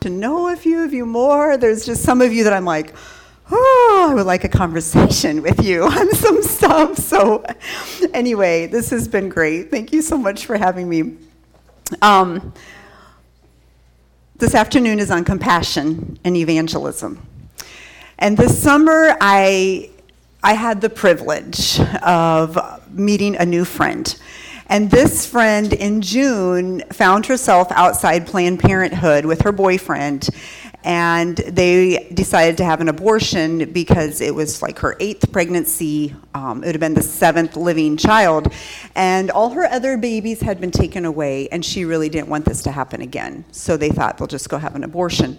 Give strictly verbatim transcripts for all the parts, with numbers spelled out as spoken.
to know a few of you more. There's just some of you that I'm like, oh, I would like a conversation with you on some stuff. So anyway, this has been great. Thank you so much for having me. Um, this afternoon is on compassion and evangelism. And this summer, I I had the privilege of meeting a new friend. And this friend in June found herself outside Planned Parenthood with her boyfriend, and they decided to have an abortion because it was like her eighth pregnancy. Um, it would have been the seventh living child, and all her other babies had been taken away, and she really didn't want this to happen again. So they thought they'll just go have an abortion.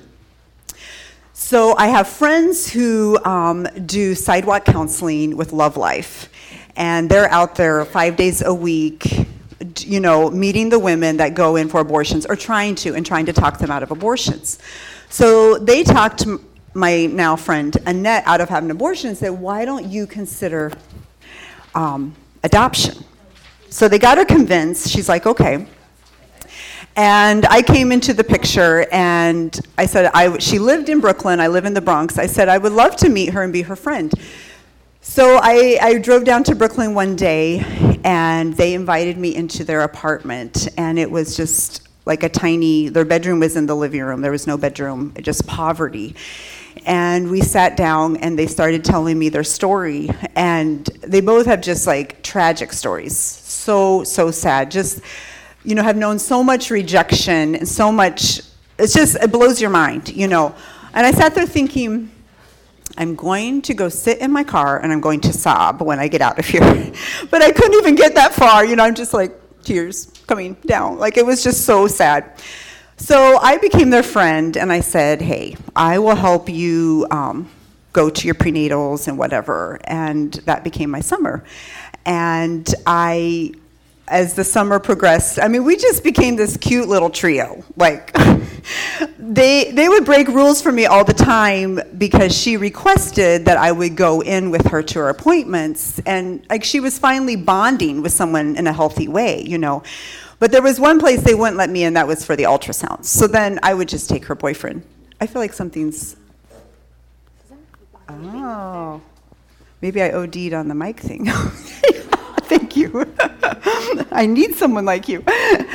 So I have friends who um, do sidewalk counseling with Love Life, and they're out there five days a week, you know, meeting the women that go in for abortions, or trying to, and trying to talk them out of abortions. So they talked to my now friend Annette out of having an abortion and said, why don't you consider um, adoption? So they got her convinced. She's like, okay. And I came into the picture, and I said, I, she lived in Brooklyn, I live in the Bronx. I said, I would love to meet her and be her friend. So I, I drove down to Brooklyn one day, and they invited me into their apartment, and it was just like a tiny, their bedroom was in the living room, there was no bedroom, just poverty. And we sat down, and they started telling me their story, and they both have just like tragic stories, so, so sad, just, you know, have known so much rejection, and so much, it's just, it blows your mind, you know. And I sat there thinking, I'm going to go sit in my car and I'm going to sob when I get out of here. But I couldn't even get that far, you know, I'm just like, tears coming down. Like, it was just so sad. So I became their friend, and I said, hey, I will help you um, go to your prenatals and whatever. And that became my summer. And I, as the summer progressed, I mean, we just became this cute little trio. Like, they they would break rules for me all the time because she requested that I would go in with her to her appointments, and like she was finally bonding with someone in a healthy way, you know. But there was one place they wouldn't let me in, that was for the ultrasounds. So then I would just take her boyfriend. I feel like something's, oh, maybe I O D'd on the mic thing. Thank you. I need someone like you.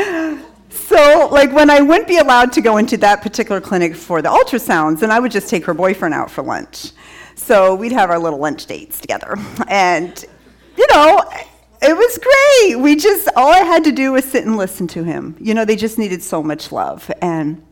So, like, when I wouldn't be allowed to go into that particular clinic for the ultrasounds, then I would just take her boyfriend out for lunch. So we'd have our little lunch dates together. And, you know, it was great. We just, all I had to do was sit and listen to him. You know, they just needed so much love. And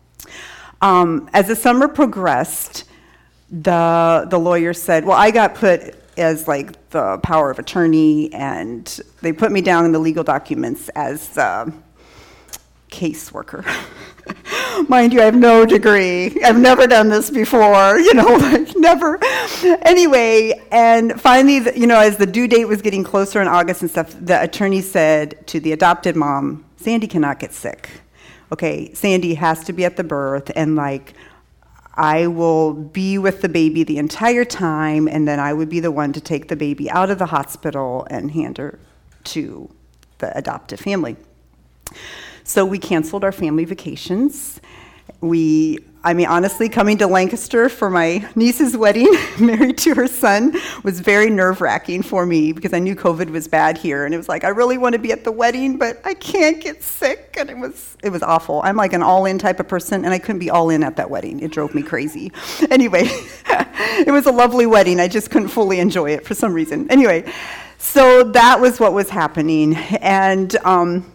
um, as the summer progressed, the the lawyer said, well, I got put as like the power of attorney, and they put me down in the legal documents as uh, caseworker. Mind you, I have no degree. I've never done this before, you know, like never. Anyway, and finally, the, you know, as the due date was getting closer in August and stuff, the attorney said to the adopted mom, Sandy cannot get sick. Okay, Sandy has to be at the birth, and like, I will be with the baby the entire time, and then I would be the one to take the baby out of the hospital and hand her to the adoptive family. So we canceled our family vacations. We, I mean, honestly, coming to Lancaster for my niece's wedding, married to her son, was very nerve-wracking for me because I knew COVID was bad here, and it was like, I really want to be at the wedding, but I can't get sick, and it was it was awful. I'm like an all-in type of person, and I couldn't be all-in at that wedding. It drove me crazy. Anyway, it was a lovely wedding. I just couldn't fully enjoy it for some reason. Anyway, so that was what was happening, and um,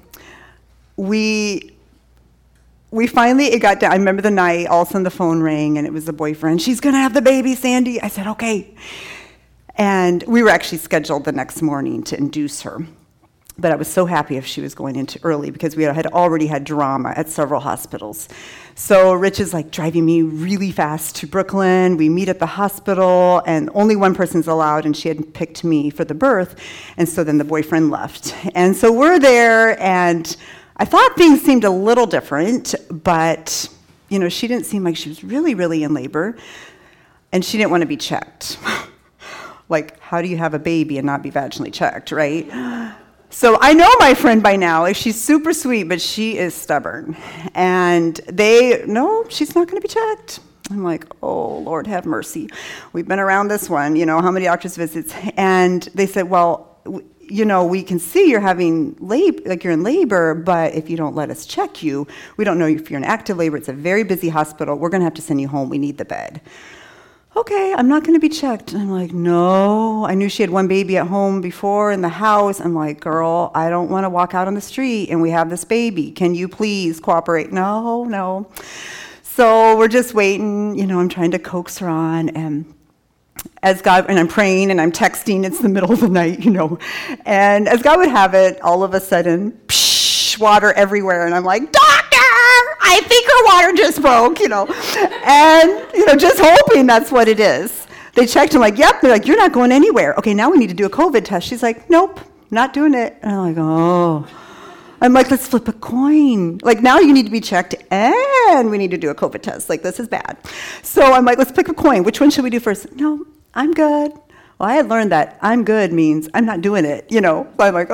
we... We finally, it got down, I remember the night, all of a sudden the phone rang, and it was the boyfriend. She's going to have the baby, Sandy. I said, okay. And we were actually scheduled the next morning to induce her. But I was so happy if she was going into early because we had already had drama at several hospitals. So Rich is like driving me really fast to Brooklyn. We meet at the hospital, and only one person's allowed, and she had picked me for the birth. And so then the boyfriend left. And so we're there, and I thought things seemed a little different, but, you know, she didn't seem like she was really, really in labor, and she didn't want to be checked. Like, how do you have a baby and not be vaginally checked, right? So I know my friend by now. Like, she's super sweet, but she is stubborn. And they, no, she's not going to be checked. I'm like, oh, Lord, have mercy. We've been around this one, you know, how many doctor's visits? And they said, well, w- you know, we can see you're having labor, like you're in labor, but if you don't let us check you, we don't know if you're in active labor. It's a very busy hospital. We're going to have to send you home. We need the bed. Okay, I'm not going to be checked. And I'm like, no. I knew she had one baby at home before in the house. I'm like, girl, I don't want to walk out on the street and we have this baby. Can you please cooperate? No, no. So we're just waiting. You know, I'm trying to coax her on, and as God, and I'm praying and I'm texting. It's the middle of the night, you know. And as God would have it, all of a sudden, psh, water everywhere. And I'm like, doctor, I think her water just broke, you know. And, you know, just hoping that's what it is. They checked, I'm like, yep. They're like, you're not going anywhere. Okay, now we need to do a COVID test. She's like, nope, not doing it. And I'm like, oh. I'm like, let's flip a coin. Like, now you need to be checked and we need to do a COVID test. Like, this is bad. So I'm like, let's pick a coin. Which one should we do first? No, I'm good. Well, I had learned that I'm good means I'm not doing it, you know. So I'm like,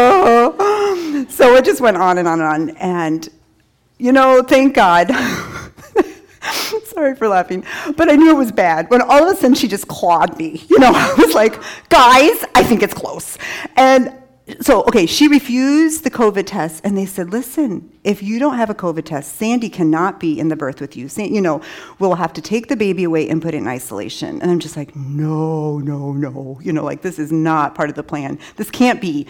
oh. So it just went on and on and on. And, you know, thank God. Sorry for laughing. But I knew it was bad. When all of a sudden she just clawed me. You know, I was like, guys, I think it's close. And so, okay, she refused the COVID test, and they said, listen, if you don't have a COVID test, Sandy cannot be in the birth with you. San- you know, we'll have to take the baby away and put it in isolation. And I'm just like, no, no, no. You know, like, this is not part of the plan. This can't be.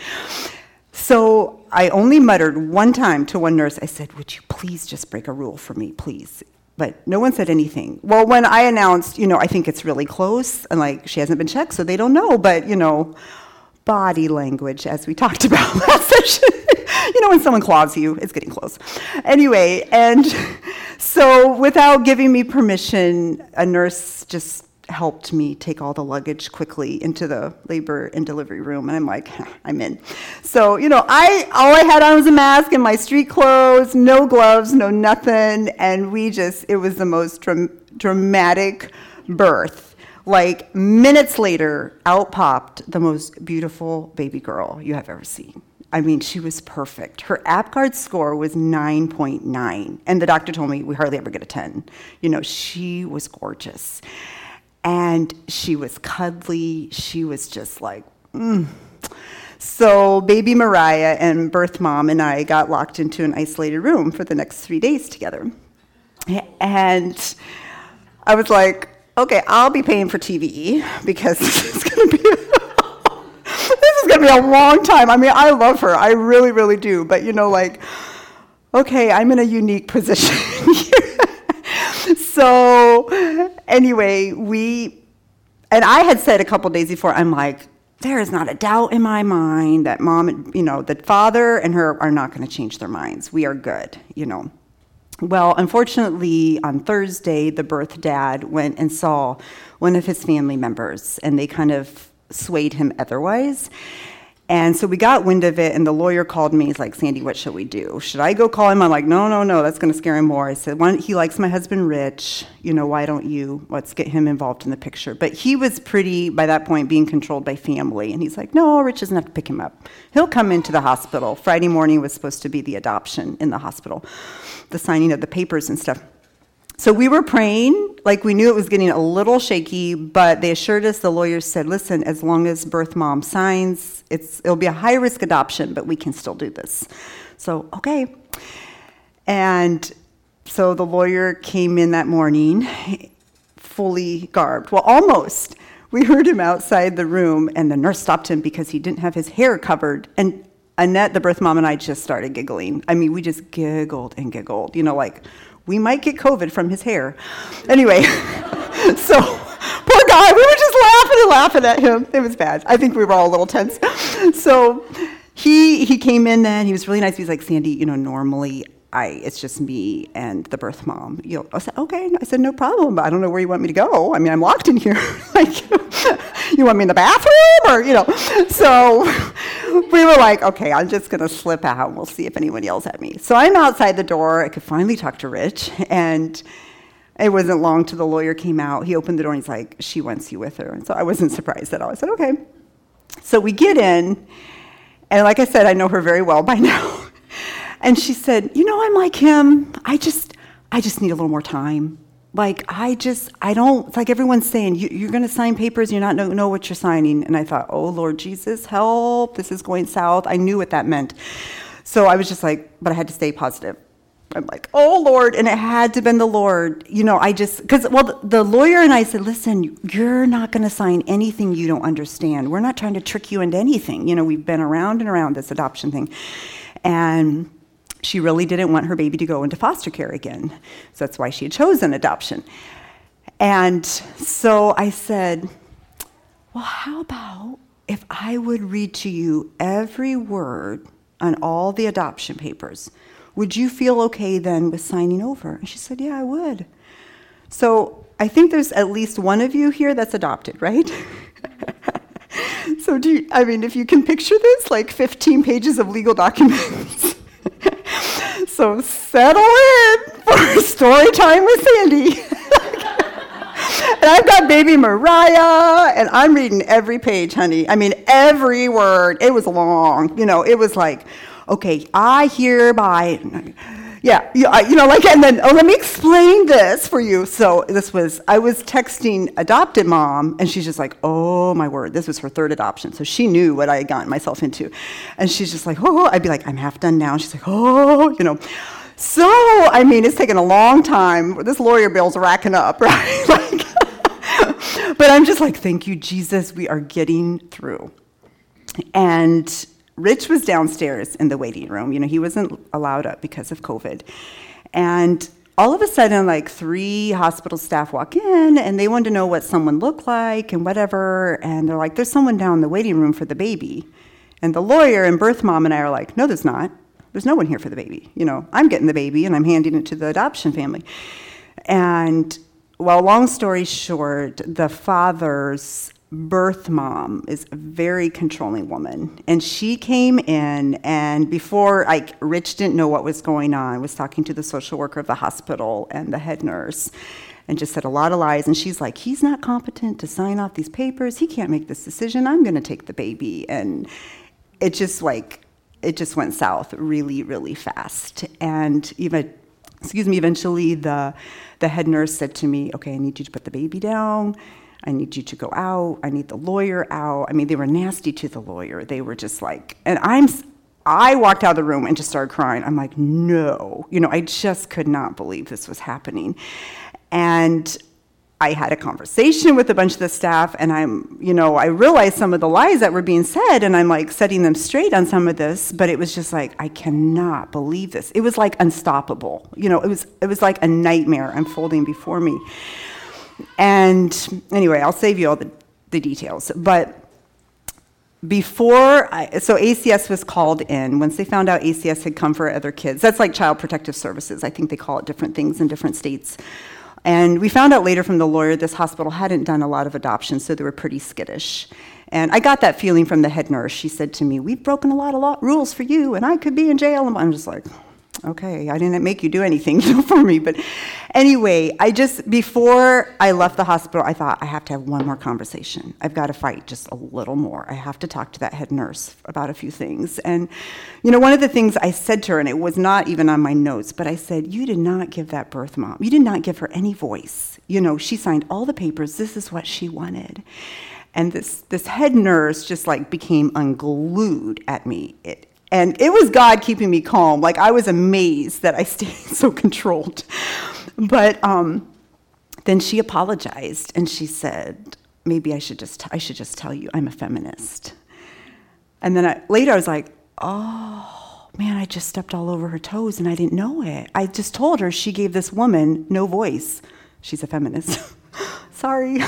So I only muttered one time to one nurse. I said, would you please just break a rule for me, please? But no one said anything. Well, when I announced, you know, I think it's really close, and, like, she hasn't been checked, so they don't know, but, you know, body language, as we talked about last session. You know, when someone claws you, it's getting close. Anyway, and so without giving me permission, a nurse just helped me take all the luggage quickly into the labor and delivery room, and I'm like, I'm in. So, you know, I all I had on was a mask and my street clothes, no gloves, no nothing, and we just, it was the most dram- dramatic birth. Like, minutes later, out popped the most beautiful baby girl you have ever seen. I mean, she was perfect. Her APGAR score was nine point nine, and the doctor told me we hardly ever get a ten. You know, she was gorgeous. And she was cuddly. She was just like, mm. So baby Mariah and birth mom and I got locked into an isolated room for the next three days together. And I was like, okay, I'll be paying for T V because this is going to be this is going to be a long time. I mean, I love her. I really, really do. But, you know, like, okay, I'm in a unique position here. So anyway, we, and I had said a couple days before, I'm like, there is not a doubt in my mind that mom, you know, that father and her are not going to change their minds. We are good, you know. Well, unfortunately, on Thursday, the birth dad went and saw one of his family members, and they kind of swayed him otherwise. And so we got wind of it, and the lawyer called me. He's like, Sandy, what should we do? Should I go call him? I'm like, no, no, no, that's going to scare him more. I said, why don't, he likes my husband, Rich. You know, why don't you? Let's get him involved in the picture. But he was pretty, by that point, being controlled by family. And he's like, no, Rich doesn't have to pick him up. He'll come into the hospital. Friday morning was supposed to be the adoption in the hospital, the signing of the papers and stuff. So we were praying, like we knew it was getting a little shaky, but they assured us, the lawyers said, listen, as long as birth mom signs, it's it'll be a high-risk adoption, but we can still do this. So, okay. And so the lawyer came in that morning, fully garbed. Well, almost. We heard him outside the room, and the nurse stopped him because he didn't have his hair covered. And Annette, the birth mom, and I just started giggling. I mean, we just giggled and giggled, you know, like, we might get COVID from his hair. Anyway, so poor guy, we were just laughing and laughing at him. It was bad. I think we were all a little tense. So he he came in then. He was really nice. He was like, Sandy, you know, normally I it's just me and the birth mom. You know, I said, okay. I said, no problem. But I don't know where you want me to go. I mean, I'm locked in here. Like, you want me in the bathroom, or you know? So we were like, okay, I'm just gonna slip out and we'll see if anyone yells at me. So I'm outside the door. I could finally talk to Rich, and it wasn't long till the lawyer came out. He opened the door and he's like, she wants you with her. And so I wasn't surprised at all. I said, okay. So we get in, And like I said, I know her very well by now. And she said, you know, I'm like him. I just, I just need a little more time. Like, I just, I don't, it's like everyone's saying, you, you're going to sign papers, you're not know, know what you're signing. And I thought, oh, Lord Jesus, help, this is going south. I knew what that meant. So I was just like, but I had to stay positive. I'm like, oh, Lord, and it had to have been the Lord. You know, I just, because, well, the, the lawyer and I said, listen, you're not going to sign anything you don't understand. We're not trying to trick you into anything. You know, we've been around and around this adoption thing. And she really didn't want her baby to go into foster care again. So that's why she had chosen adoption. And so I said, well, how about if I would read to you every word on all the adoption papers? Would you feel okay then with signing over? And she said, yeah, I would. So I think there's at least one of you here that's adopted, right? So do you, I mean, if you can picture this, like fifteen pages of legal documents. So settle in for story time with Sandy. And I've got baby Mariah, and I'm reading every page, honey. I mean, every word. It was long. You know, it was like, okay, I hereby, yeah, you know, like, and then, oh, let me explain this for you. So this was, I was texting adopted mom, and she's just like, oh, my word, this was her third adoption. So she knew what I had gotten myself into. And she's just like, oh, I'd be like, I'm half done now. And she's like, oh, you know. So, I mean, it's taken a long time. This lawyer bill's racking up, right? Like, but I'm just like, thank you, Jesus, we are getting through. And Rich was downstairs in the waiting room. You know, he wasn't allowed up because of COVID. And all of a sudden, like, three hospital staff walk in, and they wanted to know what someone looked like and whatever. And they're like, there's someone down in the waiting room for the baby. And the lawyer and birth mom and I are like, no, there's not. There's no one here for the baby. You know, I'm getting the baby, and I'm handing it to the adoption family. And, well, long story short, the father's birth mom is a very controlling woman, and she came in, and before, like, Rich didn't know what was going on, was talking to the social worker of the hospital and the head nurse, and just said a lot of lies. And she's like, he's not competent to sign off these papers, he can't make this decision, I'm going to take the baby. And it just like it just went south really, really fast. And even excuse me eventually the the head nurse said to me, okay, I need you to put the baby down, I need you to go out, I need the lawyer out. I mean, they were nasty to the lawyer. They were just like, and I'm, I walked out of the room and just started crying. I'm like, no, you know, I just could not believe this was happening. And I had a conversation with a bunch of the staff, and I'm, you know, I realized some of the lies that were being said, and I'm like setting them straight on some of this, but it was just like, I cannot believe this. It was like unstoppable. You know, it was, it was like a nightmare unfolding before me. And anyway, I'll save you all the, the details. But before, I, so A C S was called in. Once they found out A C S had come for other kids, that's like Child Protective Services. I think they call it different things in different states. And we found out later from the lawyer this hospital hadn't done a lot of adoptions, so they were pretty skittish. And I got that feeling from the head nurse. She said to me, we've broken a lot of law, rules for you, and I could be in jail. And I'm just like, okay, I didn't make you do anything, you know, for me. But anyway, I just, before I left the hospital, I thought, I have to have one more conversation. I've got to fight just a little more. I have to talk to that head nurse about a few things. And, you know, one of the things I said to her, and it was not even on my notes, but I said, you did not give that birth mom, you did not give her any voice. You know, she signed all the papers. This is what she wanted. And this, this head nurse just like became unglued at me. It, And it was God keeping me calm. Like, I was amazed that I stayed so controlled. But um, then she apologized, and she said, maybe I should just, I should just tell you I'm a feminist. And then I, later I was like, oh, man, I just stepped all over her toes, and I didn't know it. I just told her she gave this woman no voice. She's a feminist. Sorry.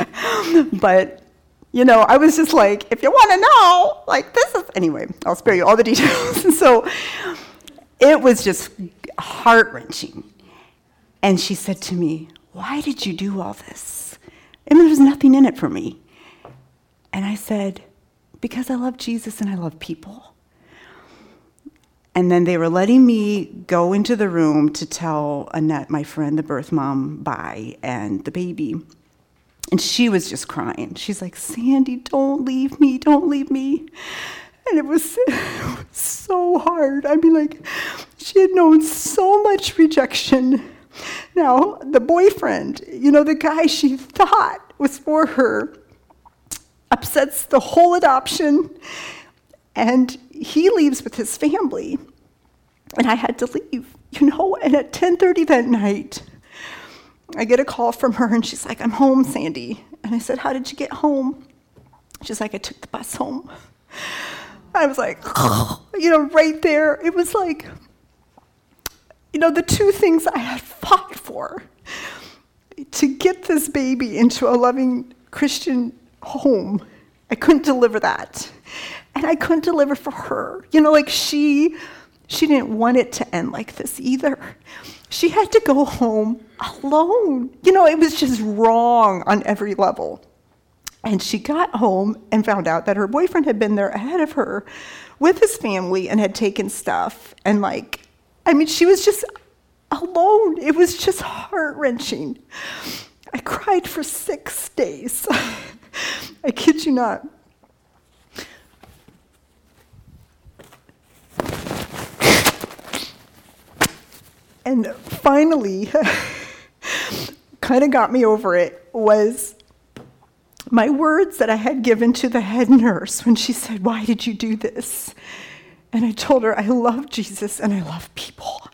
But you know, I was just like, if you want to know, like, this is, anyway, I'll spare you all the details. So it was just heart-wrenching. And she said to me, why did you do all this? I mean, there's nothing in it for me. And I said, because I love Jesus and I love people. And then they were letting me go into the room to tell Annette, my friend, the birth mom, bye, and the baby. And she was just crying. She's like, Sandy, don't leave me, don't leave me. And it was, it was so hard. I mean, like, she had known so much rejection. Now, the boyfriend, you know, the guy she thought was for her, upsets the whole adoption, and he leaves with his family. And I had to leave, you know, and at ten thirty that night, I get a call from her, and she's like, I'm home, Sandy. And I said, how did you get home? She's like, I took the bus home. I was like, you know, right there, it was like, you know, the two things I had fought for, to get this baby into a loving Christian home, I couldn't deliver that. And I couldn't deliver for her. You know, like she, she didn't want it to end like this either. She had to go home alone. You know, it was just wrong on every level. And she got home and found out that her boyfriend had been there ahead of her with his family and had taken stuff. And like, I mean, she was just alone. It was just heart-wrenching. I cried for six days. I kid you not. And finally, kind of got me over it, was my words that I had given to the head nurse when she said, why did you do this? And I told her, I love Jesus and I love people.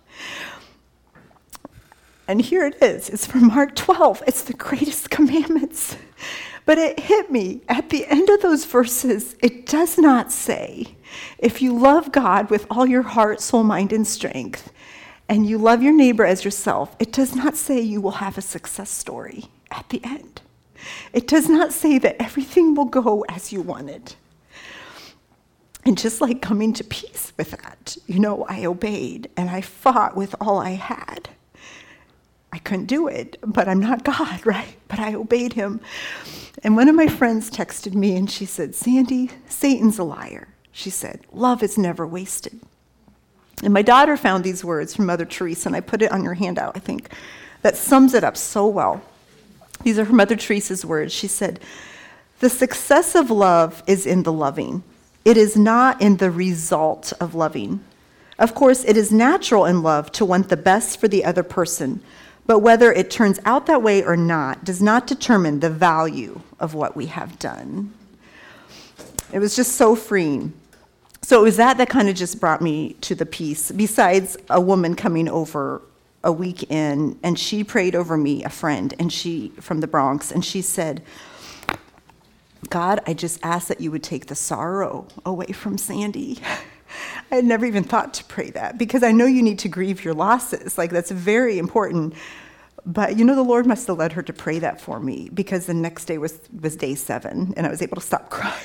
And here it is. It's from Mark twelve. It's the greatest commandments. But it hit me. At the end of those verses, it does not say, if you love God with all your heart, soul, mind, and strength, and you love your neighbor as yourself, it does not say you will have a success story at the end. It does not say that everything will go as you wanted. And just like coming to peace with that, you know, I obeyed and I fought with all I had. I couldn't do it, but I'm not God, right? But I obeyed him. And one of my friends texted me and she said, Sandy, Satan's a liar. She said, love is never wasted. And my daughter found these words from Mother Teresa, and I put it on your handout, I think, that sums it up so well. These are her Mother Teresa's words. She said, the success of love is in the loving. It is not in the result of loving. Of course, it is natural in love to want the best for the other person, but whether it turns out that way or not does not determine the value of what we have done. It was just so freeing. So it was that that kind of just brought me to the peace, besides a woman coming over a week in, and she prayed over me, a friend, and she from the Bronx, and she said, God, I just ask that you would take the sorrow away from Sandy. I had never even thought to pray that, because I know you need to grieve your losses. Like, that's very important. But, you know, the Lord must have led her to pray that for me, because the next day was, was day seven, and I was able to stop crying.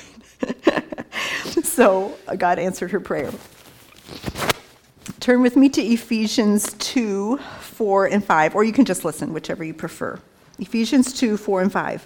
So God answered her prayer. Turn with me to Ephesians two, four, and five, or you can just listen, whichever you prefer. Ephesians two, four, and five.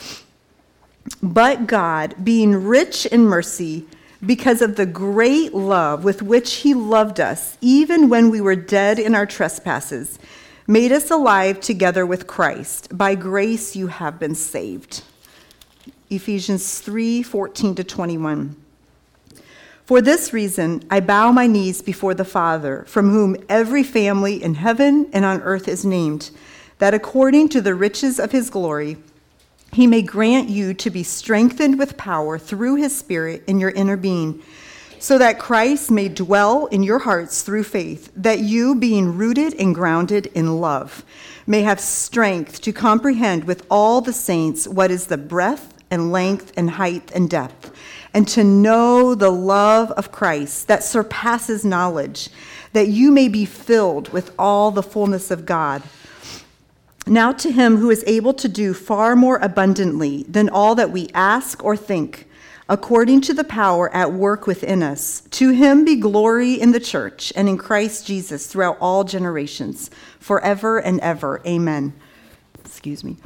But God, being rich in mercy, because of the great love with which he loved us, even when we were dead in our trespasses, made us alive together with Christ. By grace you have been saved. Ephesians three, fourteen to twenty-one. For this reason, I bow my knees before the Father, from whom every family in heaven and on earth is named, that according to the riches of his glory, he may grant you to be strengthened with power through his Spirit in your inner being, so that Christ may dwell in your hearts through faith, that you, being rooted and grounded in love, may have strength to comprehend with all the saints what is the breadth and length and height and depth, and to know the love of Christ that surpasses knowledge, that you may be filled with all the fullness of God. Now to him who is able to do far more abundantly than all that we ask or think, according to the power at work within us, to him be glory in the church and in Christ Jesus throughout all generations, forever and ever. Amen. Excuse me.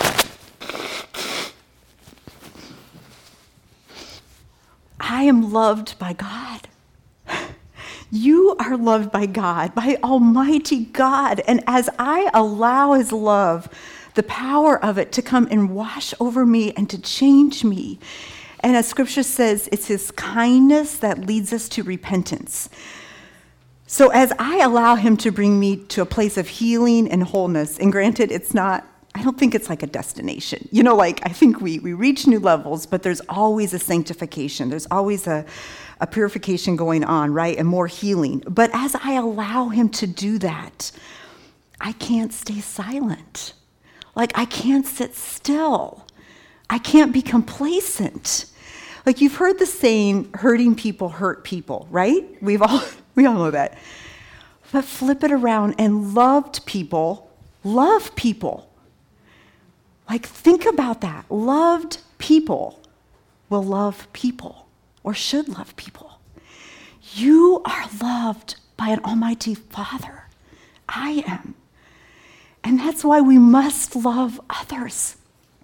I am loved by God. You are loved by God, by Almighty God. And as I allow his love, the power of it to come and wash over me and to change me, And as scripture says, it's his kindness that leads us to repentance. So as I allow him to bring me to a place of healing and wholeness, and granted, it's not, I don't think it's like a destination. You know, like I think we, we reach new levels, but there's always a sanctification. There's always a, a purification going on, right? And more healing. But as I allow him to do that, I can't stay silent. Like I can't sit still. I can't be complacent. Like you've heard the saying, hurting people hurt people, right? We've all, we all know that. But flip it around, and loved people love people. Like think about that. Loved people will love people, or should love people. You are loved by an almighty Father. I am. And that's why we must love others.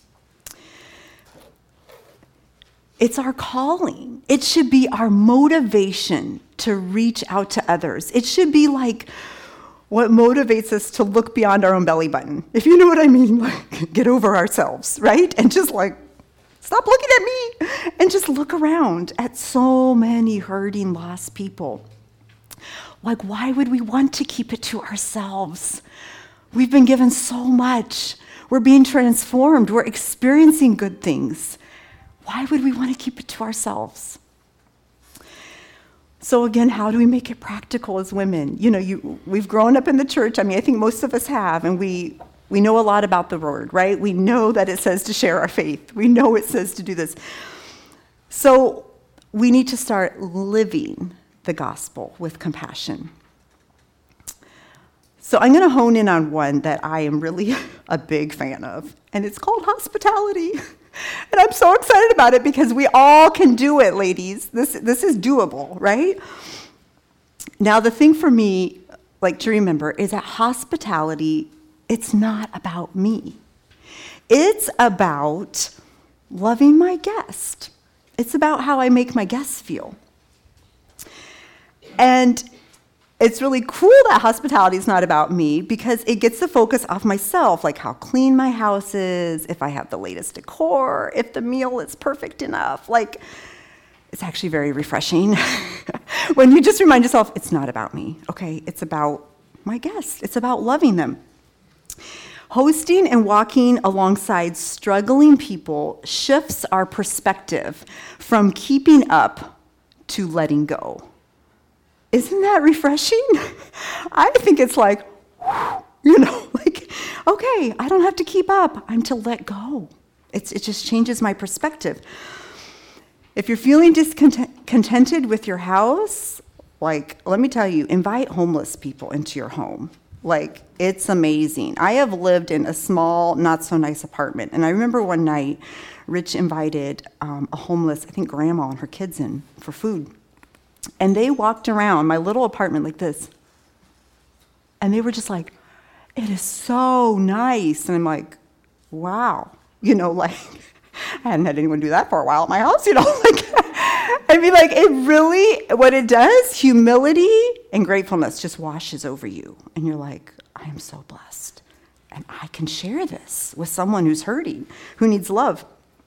It's our calling. It should be our motivation to reach out to others. It should be like what motivates us to look beyond our own belly button. If you know what I mean, like get over ourselves, right? And just like, stop looking at me and just look around at so many hurting, lost people. Like, why would we want to keep it to ourselves? We've been given so much. We're being transformed. We're experiencing good things. Why would we want to keep it to ourselves? So again, how do we make it practical as women? You know, you, we've grown up in the church. I mean, I think most of us have, and we, we know a lot about the word, right? We know that it says to share our faith. We know it says to do this. So we need to start living the gospel with compassion. So I'm going to hone in on one that I am really a big fan of, and it's called hospitality. And I'm so excited about it because we all can do it, ladies. This this is doable, right? Now, the thing for me, like to remember, is that hospitality, it's not about me. It's about loving my guest. It's about how I make my guests feel. And it's really cool that hospitality is not about me because it gets the focus off myself, like how clean my house is, if I have the latest decor, if the meal is perfect enough. Like, it's actually very refreshing when you just remind yourself, it's not about me, okay? It's about my guests. It's about loving them. Hosting and walking alongside struggling people shifts our perspective from keeping up to letting go. Isn't that refreshing? I think it's like, you know, like, okay, I don't have to keep up. I'm to let go. It's, it just changes my perspective. If you're feeling discontented with your house, like, let me tell you, invite homeless people into your home. Like, it's amazing. I have lived in a small, not so nice apartment. And I remember one night, Rich invited um, a homeless, I think grandma and her kids in for food. And they walked around my little apartment like this. And they were just like, it is so nice. And I'm like, wow. You know, like, I hadn't had anyone do that for a while at my house, you know. Like, I mean, like, it really, what it does, humility and gratefulness just washes over you. And you're like, I am so blessed. And I can share this with someone who's hurting, who needs love.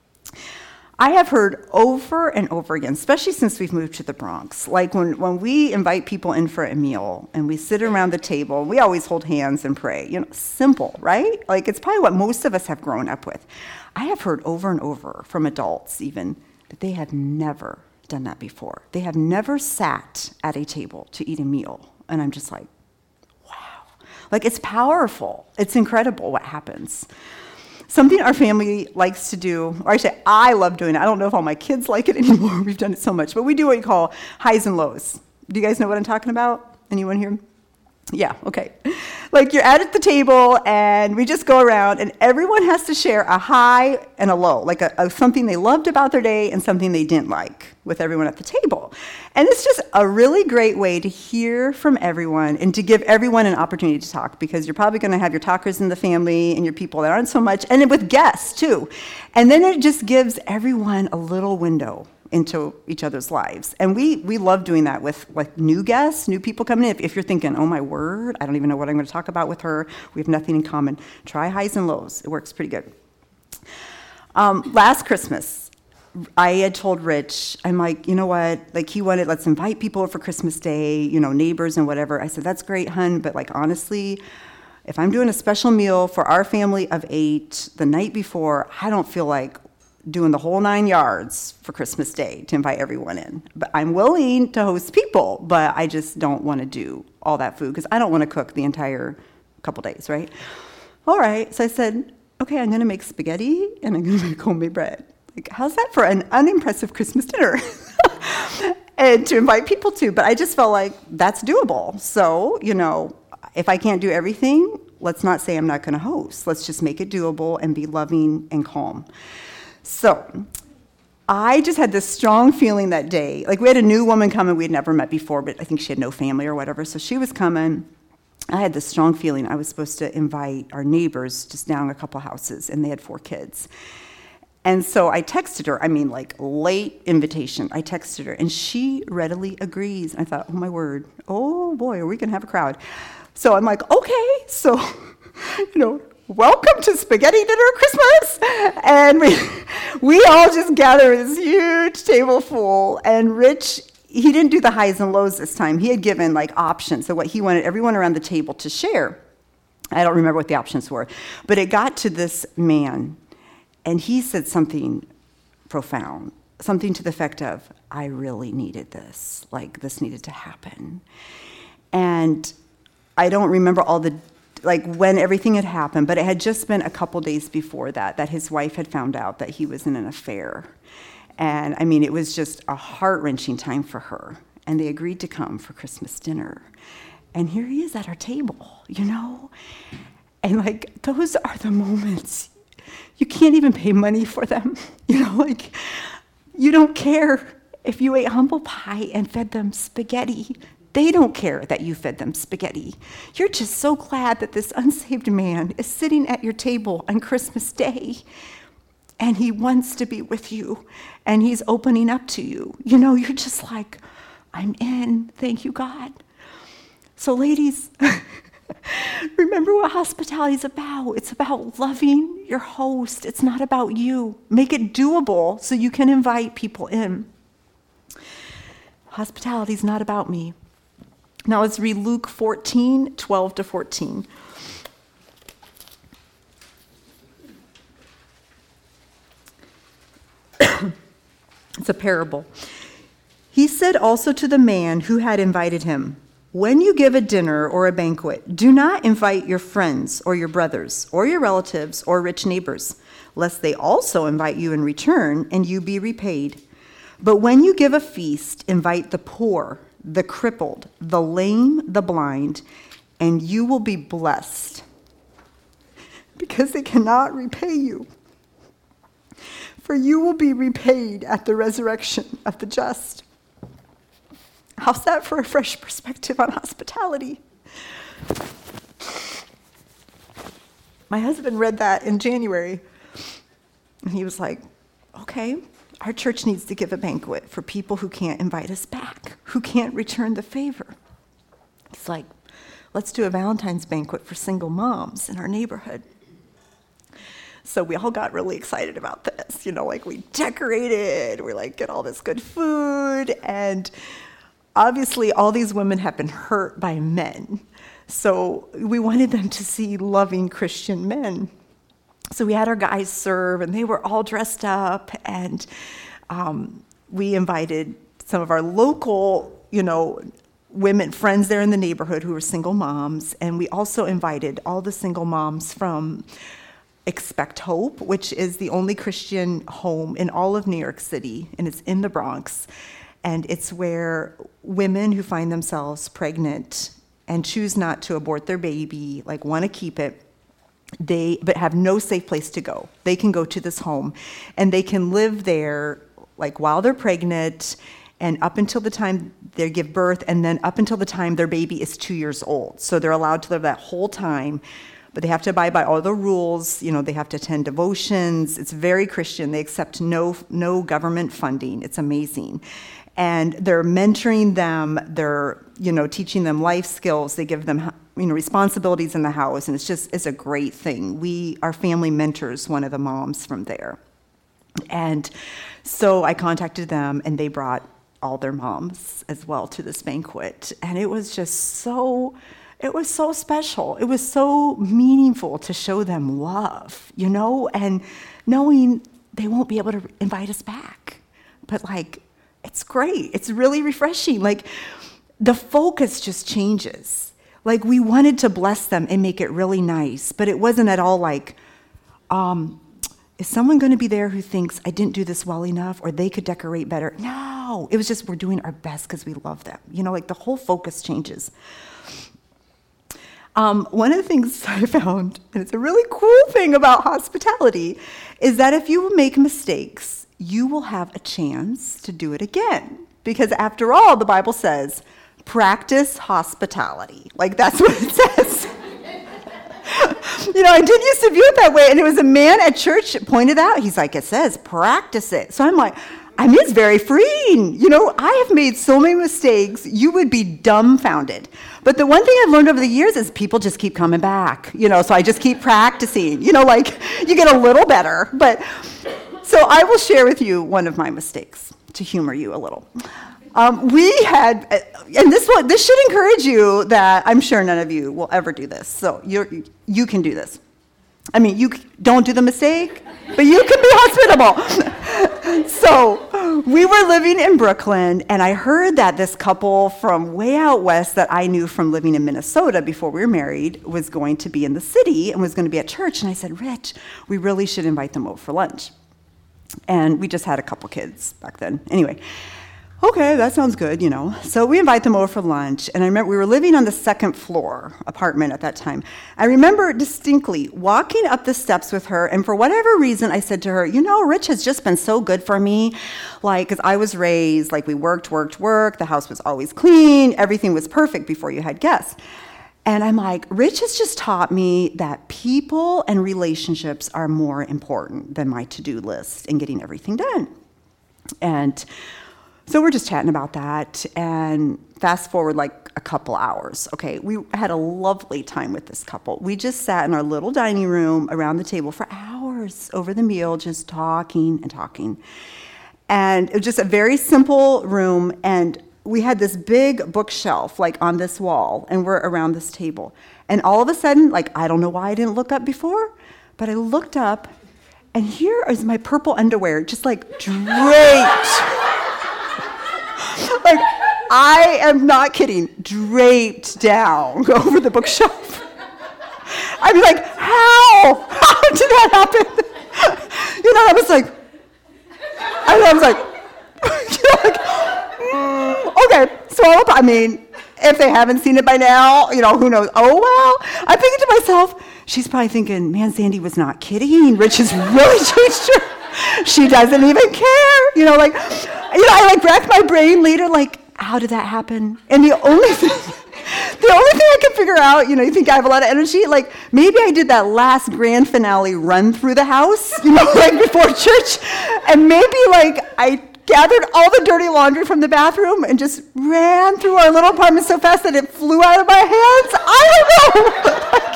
I have heard over and over again, especially since we've moved to the Bronx, like when, when we invite people in for a meal and we sit around the table, we always hold hands and pray. You know, simple, right? Like it's probably what most of us have grown up with. I have heard over and over from adults even that they have never done that before. They have never sat at a table to eat a meal. And I'm just like, wow. Like it's powerful. It's incredible what happens. Something our family likes to do, or I say I love doing it. I don't know if all my kids like it anymore. We've done it so much. But we do what we call highs and lows. Do you guys know what I'm talking about? Anyone here? Yeah, okay. Like you're at the table and we just go around and everyone has to share a high and a low, like a, a something they loved about their day and something they didn't like with everyone at the table. And it's just a really great way to hear from everyone and to give everyone an opportunity to talk because you're probably going to have your talkers in the family and your people that aren't so much, and with guests too. And then it just gives everyone a little window into each other's lives. And we we love doing that with like new guests, new people coming in. If, if you're thinking, oh my word, I don't even know what I'm going to talk about with her, we have nothing in common, try highs and lows. It works pretty good. Um, last Christmas, I had told Rich, I'm like, you know what, like he wanted, let's invite people for Christmas Day, you know, neighbors and whatever. I said, that's great, hun, but like honestly, if I'm doing a special meal for our family of eight the night before, I don't feel like doing the whole nine yards for Christmas Day to invite everyone in. But I'm willing to host people, but I just don't want to do all that food because I don't want to cook the entire couple days, right? All right, so I said, okay, I'm going to make spaghetti and I'm going to make homemade bread. Like, how's that for an unimpressive Christmas dinner? And to invite people to, but I just felt like that's doable. So, you know, if I can't do everything, let's not say I'm not going to host. Let's just make it doable and be loving and calm. So I just had this strong feeling that day. Like, we had a new woman coming we'd never met before, but I think she had no family or whatever. So she was coming. I had this strong feeling I was supposed to invite our neighbors just down a couple houses, and they had four kids. And so I texted her, I mean, like, late invitation. I texted her, and she readily agrees. And I thought, oh, my word. Oh, boy, are we going to have a crowd. So I'm like, okay. So, you know, welcome to Spaghetti Dinner Christmas. And we, we all just gathered this huge table full. And Rich, he didn't do the highs and lows this time. He had given, like, options. So what he wanted everyone around the table to share. I don't remember what the options were. But it got to this man. And he said something profound, something to the effect of, I really needed this, like this needed to happen. And I don't remember all the, like when everything had happened, but it had just been a couple days before that, that his wife had found out that he was in an affair. And I mean, it was just a heart-wrenching time for her. And they agreed to come for Christmas dinner. And here he is at our table, you know? And like, those are the moments. You can't even pay money for them. You know, like, you don't care if you ate humble pie and fed them spaghetti. They don't care that you fed them spaghetti. You're just so glad that this unsaved man is sitting at your table on Christmas Day, and he wants to be with you, and he's opening up to you. You know, you're just like, I'm in. Thank you, God. So, ladies, remember what hospitality is about. It's about loving your host. It's not about you. Make it doable so you can invite people in. Hospitality is not about me. Now let's read Luke fourteen, twelve to fourteen. It's a parable. He said also to the man who had invited him, when you give a dinner or a banquet, do not invite your friends or your brothers or your relatives or rich neighbors, lest they also invite you in return and you be repaid. But when you give a feast, invite the poor, the crippled, the lame, the blind, and you will be blessed, because they cannot repay you. For you will be repaid at the resurrection of the just. How's that for a fresh perspective on hospitality? My husband read that in January, and he was like, okay, our church needs to give a banquet for people who can't invite us back, who can't return the favor. He's like, let's do a Valentine's banquet for single moms in our neighborhood. So we all got really excited about this, you know, like we decorated, we like get all this good food, and obviously all these women have been hurt by men. So we wanted them to see loving Christian men. So we had our guys serve, and they were all dressed up, and um, we invited some of our local, you know, women friends there in the neighborhood who were single moms, and we also invited all the single moms from Expect Hope, which is the only Christian home in all of New York City, and it's in the Bronx, and it's where women who find themselves pregnant and choose not to abort their baby, like want to keep it, they but have no safe place to go. They can go to this home, and they can live there like while they're pregnant and up until the time they give birth, and then up until the time their baby is two years old. So they're allowed to live that whole time, but they have to abide by all the rules. You know, they have to attend devotions. It's very Christian. They accept no no government funding. It's amazing. And they're mentoring them. They're, you know, teaching them life skills. They give them, you know, responsibilities in the house, and it's just, it's a great thing. We, our family mentors one of the moms from there. And so I contacted them, and they brought all their moms as well to this banquet. And it was just so, it was so special. It was so meaningful to show them love, you know, and knowing they won't be able to invite us back. But like, it's great. It's really refreshing. Like, the focus just changes. Like, we wanted to bless them and make it really nice, but it wasn't at all like, um, is someone going to be there who thinks I didn't do this well enough or they could decorate better? No, it was just we're doing our best because we love them. You know, like the whole focus changes. Um, one of the things I found, and it's a really cool thing about hospitality, is that if you make mistakes, you will have a chance to do it again. Because after all, the Bible says, practice hospitality. Like, that's what it says. You know, I did used to view it that way, and it was a man at church that pointed out, he's like, it says, practice it. So I'm like, I mean, it's very freeing. You know, I have made so many mistakes, you would be dumbfounded. But the one thing I've learned over the years is people just keep coming back, you know, so I just keep practicing. You know, like, you get a little better. But, so I will share with you one of my mistakes to humor you a little. Um, we had, and this will, this should encourage you that I'm sure none of you will ever do this. So you're, you can do this. I mean, you don't do the mistake, but you can be hospitable. So we were living in Brooklyn, and I heard that this couple from way out west that I knew from living in Minnesota before we were married was going to be in the city and was going to be at church. And I said, Rich, we really should invite them over for lunch. And we just had a couple kids back then. Anyway. Okay, that sounds good, you know. So we invite them over for lunch, and I remember we were living on the second floor apartment at that time. I remember distinctly walking up the steps with her, and for whatever reason, I said to her, you know, Rich has just been so good for me, like, because I was raised, like, we worked, worked, worked, the house was always clean, everything was perfect before you had guests. And I'm like, Rich has just taught me that people and relationships are more important than my to-do list and getting everything done. And so we're just chatting about that, and fast forward like a couple hours. Okay, we had a lovely time with this couple. We just sat in our little dining room around the table for hours over the meal, just talking and talking. And it was just a very simple room, and we had this big bookshelf like on this wall, and we're around this table. And all of a sudden, like, I don't know why I didn't look up before, but I looked up, and here is my purple underwear, just like draped. Like, I am not kidding, draped down over the bookshelf. I'd be like, how? How did that happen? You know, I was like, I was like, you know, like, mm, okay, so I mean, if they haven't seen it by now, you know, who knows? Oh, well, I'm thinking to myself, she's probably thinking, man, Sandy was not kidding. Rich has really changed her. She doesn't even care. You know, like, you know, I like racked my brain later, like, how did that happen? And the only thing, the only thing I could figure out, you know, you think I have a lot of energy, like, maybe I did that last grand finale run through the house, you know, like before church, and maybe like I gathered all the dirty laundry from the bathroom and just ran through our little apartment so fast that it flew out of my hands. I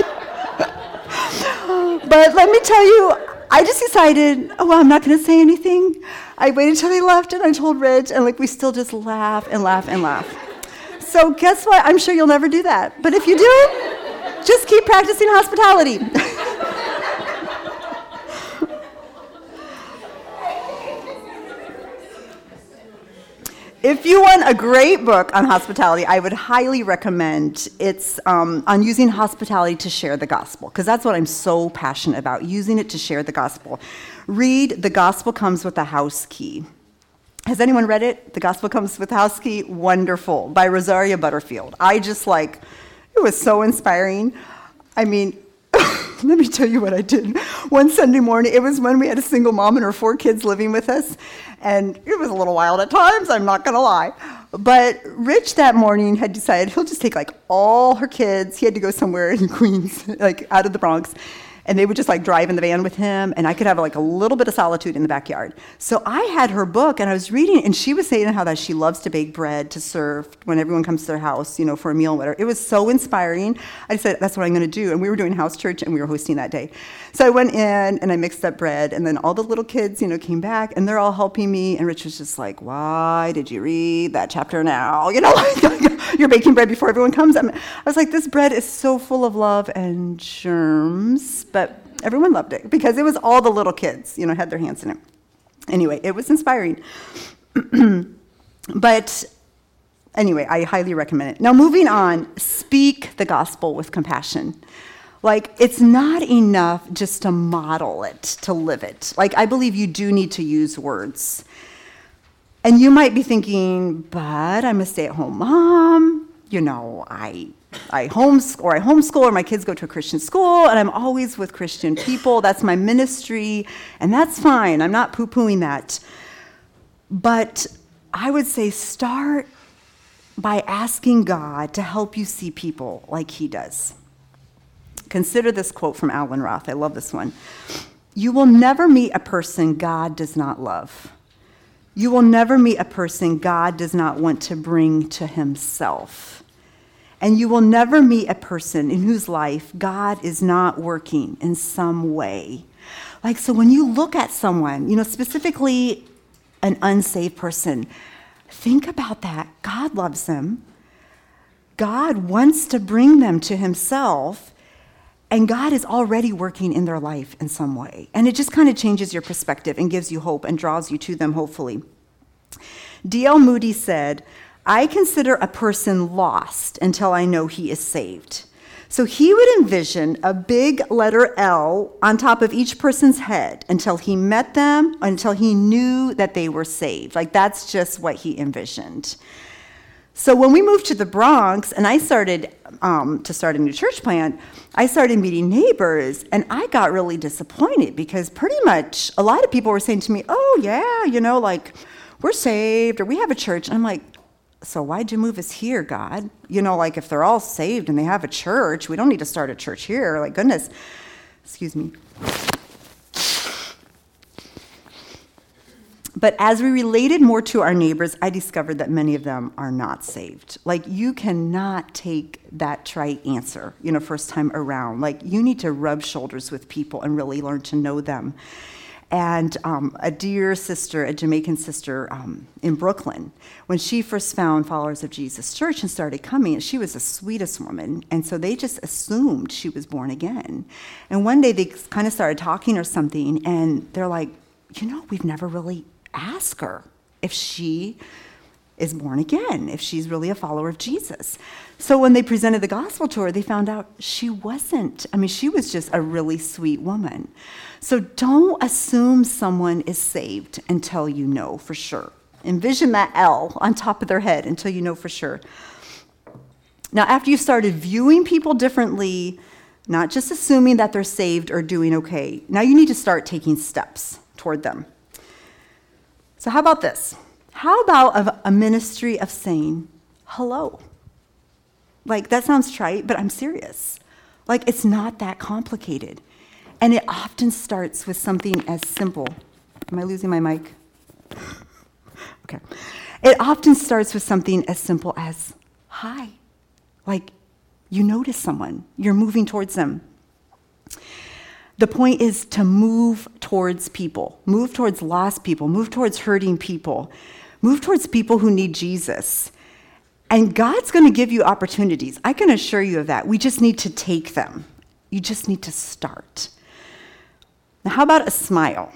don't know. But let me tell you, I just decided, oh, well, I'm not going to say anything. I waited until they left, and I told Rich, and like we still just laugh and laugh and laugh. So guess what? I'm sure you'll never do that. But if you do, just keep practicing hospitality. If you want a great book on hospitality, I would highly recommend it's um, on using hospitality to share the gospel, because that's what I'm so passionate about, using it to share the gospel. Read The Gospel Comes with a House Key. Has anyone read it? The Gospel Comes with a House Key? Wonderful, by Rosaria Butterfield. I just like, it was so inspiring. I mean, let me tell you what I did. One Sunday morning, it was when we had a single mom and her four kids living with us, and it was a little wild at times, I'm not going to lie. But Rich that morning had decided he'll just take like all her kids. He had to go somewhere in Queens, like out of the Bronx. And they would just like drive in the van with him, and I could have like a little bit of solitude in the backyard. So I had her book, and I was reading it, and she was saying how that she loves to bake bread to serve when everyone comes to their house, you know, for a meal or whatever. It was so inspiring. I said, that's what I'm going to do. And we were doing house church, and we were hosting that day. So I went in, and I mixed up bread, and then all the little kids, you know, came back, and they're all helping me. And Rich was just like, why did you read that chapter now? You know, like, you're baking bread before everyone comes. I was like, this bread is so full of love and germs. But everyone loved it because it was all the little kids, you know, had their hands in it. Anyway, it was inspiring. But anyway, I highly recommend it. Now, moving on, speak the gospel with compassion. Like, it's not enough just to model it, to live it. Like, I believe you do need to use words. And you might be thinking, but I'm a stay-at-home mom. You know, I I homeschool, or I homeschool, or my kids go to a Christian school, and I'm always with Christian people. That's my ministry, and that's fine. I'm not poo-pooing that. But I would say start by asking God to help you see people like he does. Consider this quote from Alan Roth. I love this one. You will never meet a person God does not love. You will never meet a person God does not want to bring to himself. And you will never meet a person in whose life God is not working in some way. Like, so when you look at someone, you know, specifically an unsaved person, think about that. God loves them. God wants to bring them to himself, and God is already working in their life in some way. And it just kind of changes your perspective and gives you hope and draws you to them, hopefully. D L Moody said, I consider a person lost until I know he is saved. So he would envision a big letter L on top of each person's head until he met them, until he knew that they were saved. Like, that's just what he envisioned. So when we moved to the Bronx and I started um, to start a new church plant, I started meeting neighbors, and I got really disappointed because pretty much a lot of people were saying to me, oh, yeah, you know, like, we're saved or we have a church. And I'm like, so why'd you move us here, God? You know, like, if they're all saved and they have a church, we don't need to start a church here. Like, goodness. Excuse me. But as we related more to our neighbors, I discovered that many of them are not saved. Like, you cannot take that trite answer, you know, first time around. Like, you need to rub shoulders with people and really learn to know them. And um, a dear sister, a Jamaican sister um, in Brooklyn, when she first found Followers of Jesus Church and started coming, she was the sweetest woman. And so they just assumed she was born again. And one day they kind of started talking or something, and they're like, you know, we've never really asked her if she is born again, if she's really a follower of Jesus. So when they presented the gospel to her, they found out she wasn't. I mean, she was just a really sweet woman. So don't assume someone is saved until you know for sure. Envision that L on top of their head until you know for sure. Now, after you started viewing people differently, not just assuming that they're saved or doing okay, now you need to start taking steps toward them. So how about this? How about a ministry of saying hello? Like, that sounds trite, but I'm serious. Like, it's not that complicated. And it often starts with something as simple. Am I losing my mic? Okay. It often starts with something as simple as hi. Like, you notice someone, you're moving towards them. The point is to move towards people, move towards lost people, move towards hurting people, move towards people who need Jesus. And God's going to give you opportunities. I can assure you of that. We just need to take them. You just need to start. Now, how about a smile?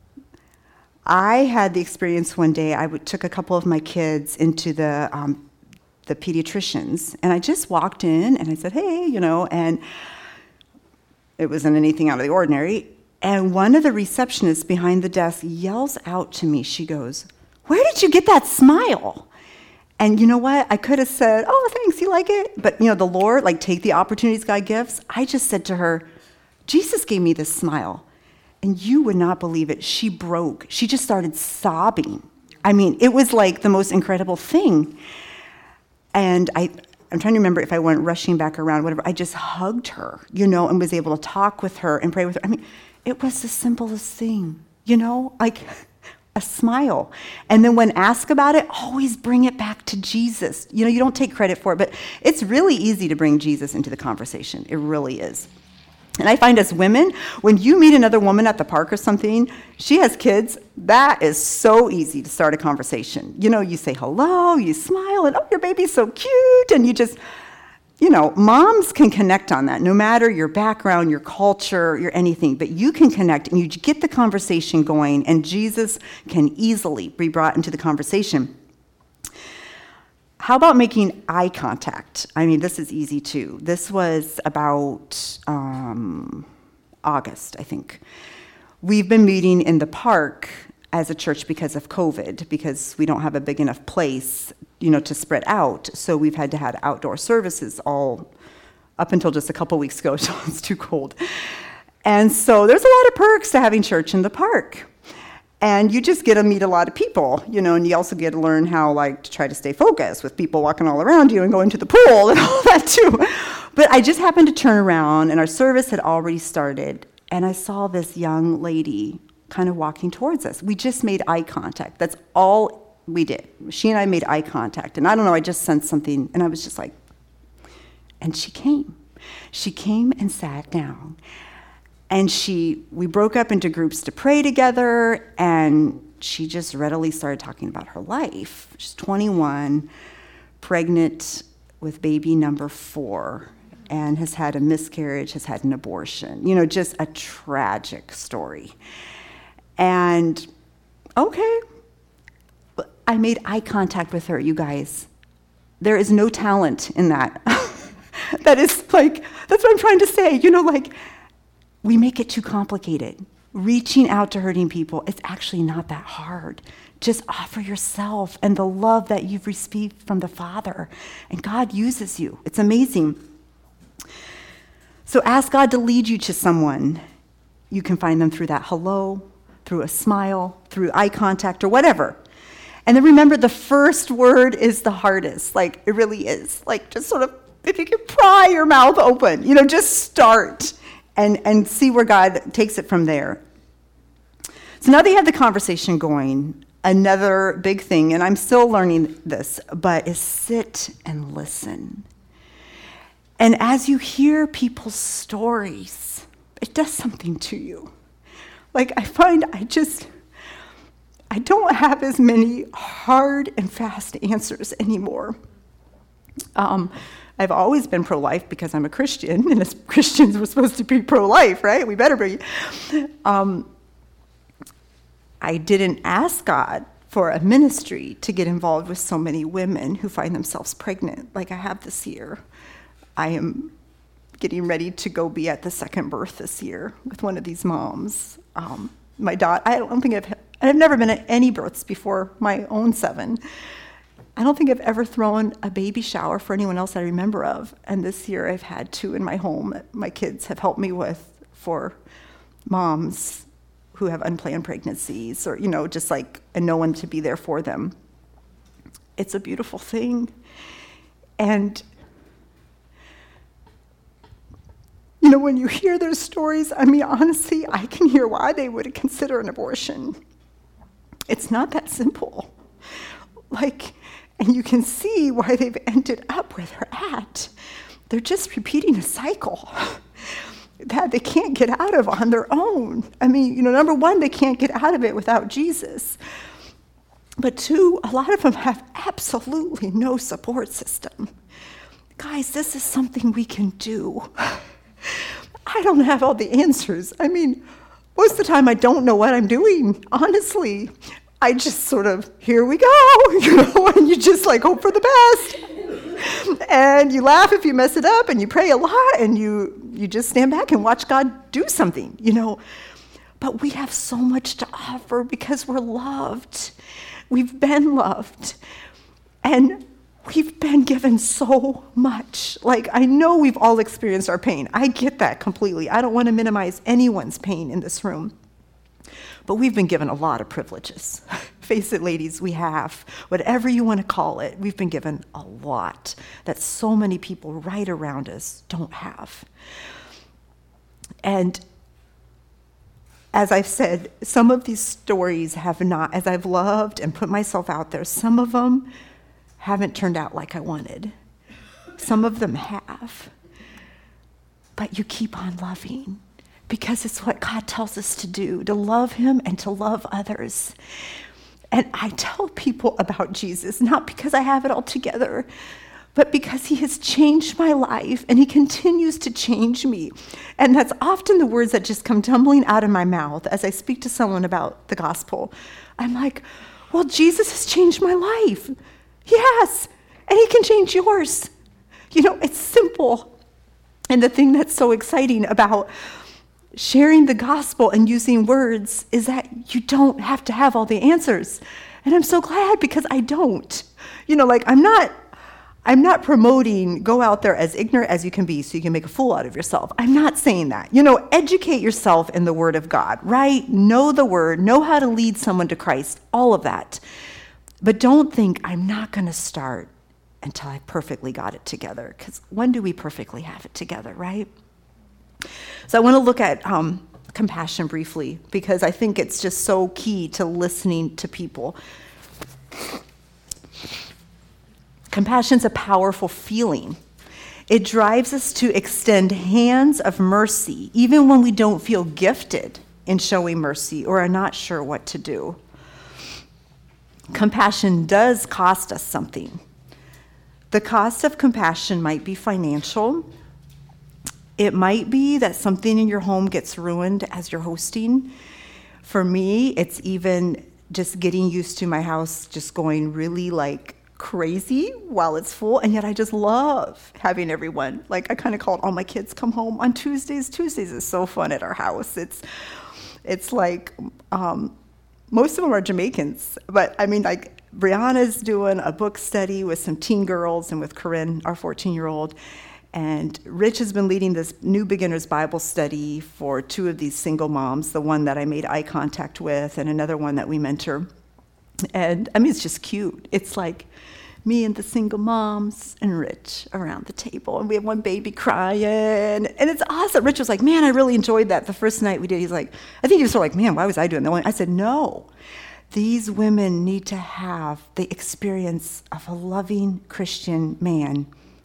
I had the experience one day. I took a couple of my kids into the um, the pediatricians, and I just walked in and I said, hey, you know, and it wasn't anything out of the ordinary. And one of the receptionists behind the desk yells out to me. She goes, where did you get that smile? And you know what? I could have said, oh, thanks, you like it? But, you know, the Lord, like, take the opportunities God gives. I just said to her, Jesus gave me this smile. And you would not believe it. She broke. She just started sobbing. I mean, it was like the most incredible thing. And I I'm trying to remember if I went rushing back around, whatever. I just hugged her, you know, and was able to talk with her and pray with her. I mean, it was the simplest thing, you know, like a smile. And then when asked about it, always bring it back to Jesus. You know, you don't take credit for it, but it's really easy to bring Jesus into the conversation. It really is. And I find as women, when you meet another woman at the park or something, she has kids, that is so easy to start a conversation. You know, you say hello, you smile, and oh, your baby's so cute, and you just, you know, moms can connect on that, no matter your background, your culture, your anything, but you can connect, and you get the conversation going, and Jesus can easily be brought into the conversation. How about making eye contact? I mean, this is easy too. This was about um, August, I think. We've been meeting in the park as a church because of COVID, because we don't have a big enough place, you know, to spread out. So we've had to have outdoor services all up until just a couple weeks ago, so it's too cold. And so there's a lot of perks to having church in the park. And you just get to meet a lot of people, you know, and you also get to learn how, like, to try to stay focused with people walking all around you and going to the pool and all that, too. But I just happened to turn around, and our service had already started, and I saw this young lady kind of walking towards us. We just made eye contact. That's all we did. She and I made eye contact, and I don't know, I just sensed something, and I was just like, and she came. She came and sat down. And she, we broke up into groups to pray together, and she just readily started talking about her life. She's twenty-one, pregnant with baby number four, and has had a miscarriage, has had an abortion. You know, just a tragic story. And, okay, I made eye contact with her, you guys. There is no talent in that. That is like, that's what I'm trying to say, you know, like, we make it too complicated. Reaching out to hurting people, it's actually not that hard. Just offer yourself and the love that you've received from the Father. And God uses you. It's amazing. So ask God to lead you to someone. You can find them through that hello, through a smile, through eye contact, or whatever. And then remember, the first word is the hardest. Like, it really is. Like, just sort of, if you can pry your mouth open, you know, just start. And, and see where God takes it from there. So now that you have the conversation going, another big thing, and I'm still learning this, but is sit and listen. And as you hear people's stories, it does something to you. Like, I find I just, I don't have as many hard and fast answers anymore. Um, I've always been pro-life because I'm a Christian, and as Christians, we're supposed to be pro-life, right? We better be. Um, I didn't ask God for a ministry to get involved with so many women who find themselves pregnant, like I have this year. I am getting ready to go be at the second birth this year with one of these moms. Um, my daughter, I don't think I've, I've never been at any births before my own seven. I don't think I've ever thrown a baby shower for anyone else I remember of. And this year I've had two in my home that my kids have helped me with for moms who have unplanned pregnancies or, you know, just like, and no one to be there for them. It's a beautiful thing. And, you know, when you hear their stories, I mean, honestly, I can hear why they would consider an abortion. It's not that simple. Like, and you can see why they've ended up where they're at. They're just repeating a cycle that they can't get out of on their own. I mean, you know, number one, they can't get out of it without Jesus. But two, a lot of them have absolutely no support system. Guys, this is something we can do. I don't have all the answers. I mean, most of the time I don't know what I'm doing, honestly. I just sort of, here we go, you know, and you just like hope for the best. And you laugh if you mess it up, and you pray a lot, and you, you just stand back and watch God do something, you know. But we have so much to offer because we're loved. We've been loved. And we've been given so much. Like, I know we've all experienced our pain. I get that completely. I don't want to minimize anyone's pain in this room. But we've been given a lot of privileges, face it, ladies, we have. Whatever you want to call it, we've been given a lot that so many people right around us don't have. And as I've said, some of these stories have not, as I've loved and put myself out there, some of them haven't turned out like I wanted. Some of them have. But you keep on loving because it's what God tells us to do, to love him and to love others. And I tell people about Jesus, not because I have it all together, but because he has changed my life and he continues to change me. And that's often the words that just come tumbling out of my mouth as I speak to someone about the gospel. I'm like, well, Jesus has changed my life. He has, and he can change yours. You know, it's simple. And the thing that's so exciting about sharing the gospel and using words is that you don't have to have all the answers. And I'm so glad because I don't. You know, like I'm not I'm not promoting go out there as ignorant as you can be so you can make a fool out of yourself. I'm not saying that. You know, educate yourself in the word of God, right? Know the word, know how to lead someone to Christ, all of that. But don't think I'm not going to start until I perfectly got it together. Because when do we perfectly have it together, right? So I want to look at um, compassion briefly, because I think it's just so key to listening to people. Compassion's a powerful feeling. It drives us to extend hands of mercy, even when we don't feel gifted in showing mercy or are not sure what to do. Compassion does cost us something. The cost of compassion might be financial. It might be that something in your home gets ruined as you're hosting. For me, it's even just getting used to my house just going really like crazy while it's full, and yet I just love having everyone. Like I kind of called all my kids come home on Tuesdays. Tuesdays is so fun at our house. It's it's like um, most of them are Jamaicans, but I mean like Brianna's doing a book study with some teen girls and with Corinne, our fourteen-year-old. And Rich has been leading this new beginner's Bible study for two of these single moms, the one that I made eye contact with and another one that we mentor. And I mean, it's just cute. It's like me and the single moms and Rich around the table. And we have one baby crying. And it's awesome. Rich was like, man, I really enjoyed that the first night we did. He's like, I think he was sort of like, man, why was I doing that one? I said, no. These women need to have the experience of a loving Christian man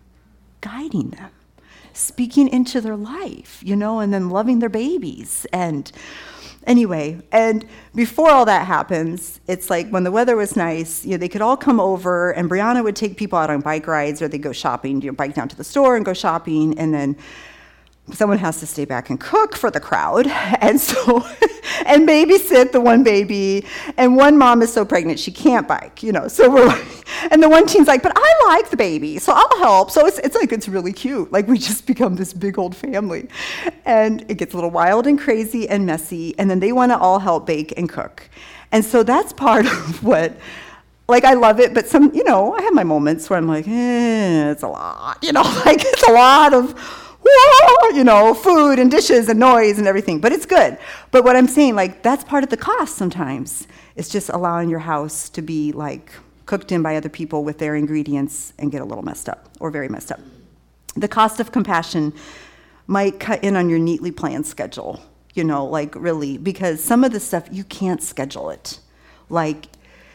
guiding them, speaking into their life, you know, and then loving their babies. And anyway, and before all that happens, it's like when the weather was nice, you know, they could all come over and Brianna would take people out on bike rides or they'd go shopping, you know, bike down to the store and go shopping, and then someone has to stay back and cook for the crowd, and so, and babysit the one baby, and one mom is so pregnant she can't bike, you know, so we're like, and the one teen's like, but I like the baby, so I'll help, so it's it's like, it's really cute, like we just become this big old family, and it gets a little wild and crazy and messy, and then they want to all help bake and cook, and so that's part of what, like I love it, but some, you know, I have my moments where I'm like, eh, it's a lot, you know, like it's a lot of, whoa, you know, food and dishes and noise and everything, but it's good. But what I'm saying, like, that's part of the cost sometimes. It's just allowing your house to be, like, cooked in by other people with their ingredients and get a little messed up or very messed up. The cost of compassion might cut in on your neatly planned schedule, you know, like, really, because some of the stuff, you can't schedule it. Like,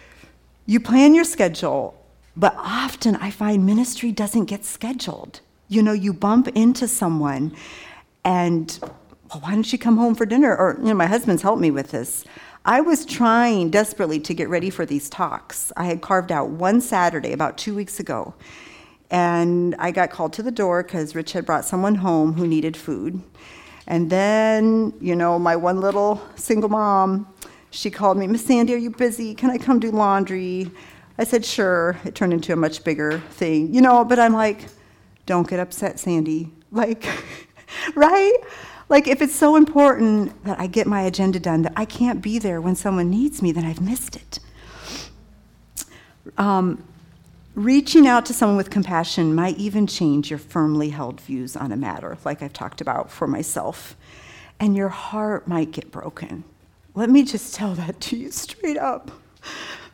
you plan your schedule, but often I find ministry doesn't get scheduled. You know, you bump into someone and, well, why don't you come home for dinner? Or, you know, my husband's helped me with this. I was trying desperately to get ready for these talks. I had carved out one Saturday about two weeks ago. And I got called to the door because Rich had brought someone home who needed food. And then, you know, my one little single mom, she called me, Miss Sandy, are you busy? Can I come do laundry? I said, sure. It turned into a much bigger thing, you know, but I'm like, don't get upset, Sandy. Like, right? Like, if it's so important that I get my agenda done, that I can't be there when someone needs me, then I've missed it. Um, reaching out to someone with compassion might even change your firmly held views on a matter, like I've talked about for myself. And your heart might get broken. Let me just tell that to you straight up.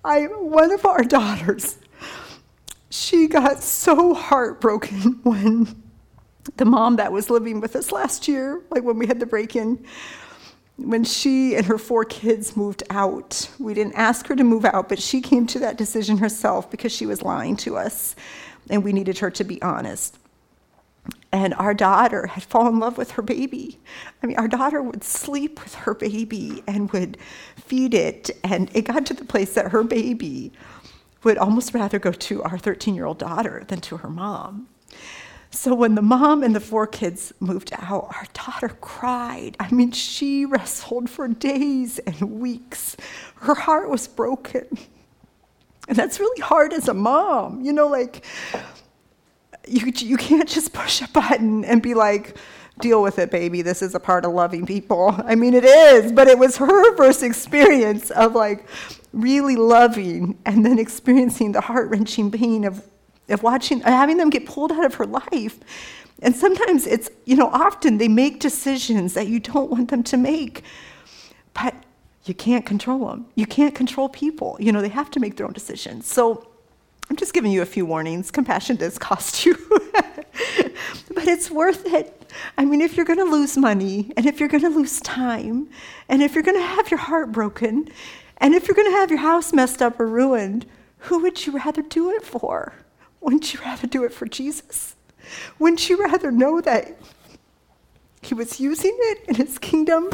I one of our daughters, she got so heartbroken when the mom that was living with us last year, like when we had the break-in, when she and her four kids moved out. We didn't ask her to move out, but she came to that decision herself because she was lying to us, and we needed her to be honest. And our daughter had fallen in love with her baby. I mean, our daughter would sleep with her baby and would feed it, and it got to the place that her baby would almost rather go to our thirteen-year-old daughter than to her mom. So when the mom and the four kids moved out, our daughter cried. I mean, she wrestled for days and weeks. Her heart was broken. And that's really hard as a mom. You know, like, you, you can't just push a button and be like, deal with it, baby. This is a part of loving people. I mean, it is, but it was her first experience of like really loving and then experiencing the heart-wrenching pain of, of watching, having them get pulled out of her life. And sometimes it's, you know, often they make decisions that you don't want them to make, but you can't control them. You can't control people. You know, they have to make their own decisions. So I'm just giving you a few warnings. Compassion does cost you, but it's worth it. I mean, if you're going to lose money, and if you're going to lose time, and if you're going to have your heart broken, and if you're going to have your house messed up or ruined, who would you rather do it for? Wouldn't you rather do it for Jesus? Wouldn't you rather know that he was using it in his kingdom,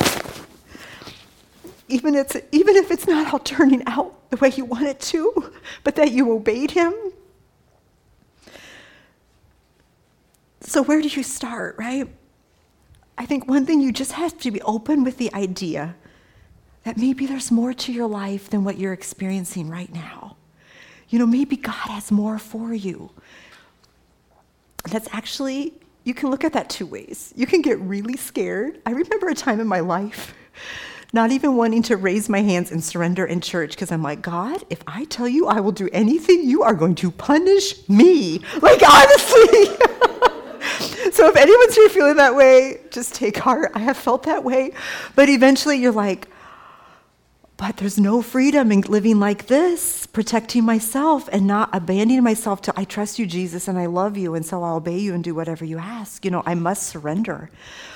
even, it's, even if it's not all turning out the way you want it to, but that you obeyed him? So where do you start, right? I think one thing, you just have to be open with the idea that maybe there's more to your life than what you're experiencing right now. You know, maybe God has more for you. That's actually, you can look at that two ways. You can get really scared. I remember a time in my life not even wanting to raise my hands and surrender in church because I'm like, God, if I tell you I will do anything, you are going to punish me. Like, honestly. So if anyone's here feeling that way, just take heart. I have felt that way. But eventually you're like, but there's no freedom in living like this, protecting myself and not abandoning myself to, I trust you, Jesus, and I love you, and so I'll obey you and do whatever you ask. You know, I must surrender.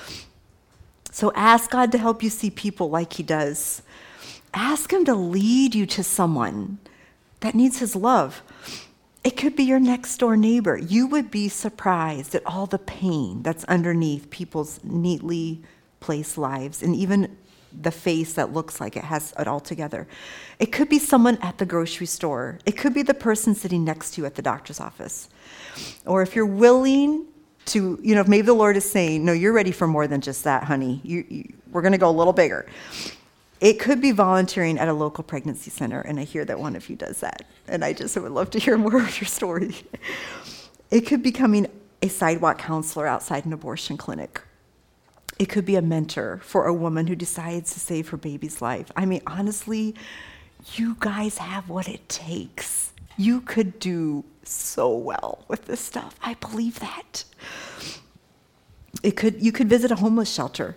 So ask God to help you see people like he does. Ask him to lead you to someone that needs his love. It could be your next door neighbor. You would be surprised at all the pain that's underneath people's neatly placed lives, and even the face that looks like it has it all together. It could be someone at the grocery store. It could be the person sitting next to you at the doctor's office. Or if you're willing to, you know, if maybe the Lord is saying, no, you're ready for more than just that, honey. You, you, we're going to go a little bigger. It could be volunteering at a local pregnancy center, and I hear that one of you does that, and I just would love to hear more of your story. It could be becoming a sidewalk counselor outside an abortion clinic. It could be a mentor for a woman who decides to save her baby's life. I mean, honestly, you guys have what it takes. You could do so well with this stuff. I believe that. It could. You could visit a homeless shelter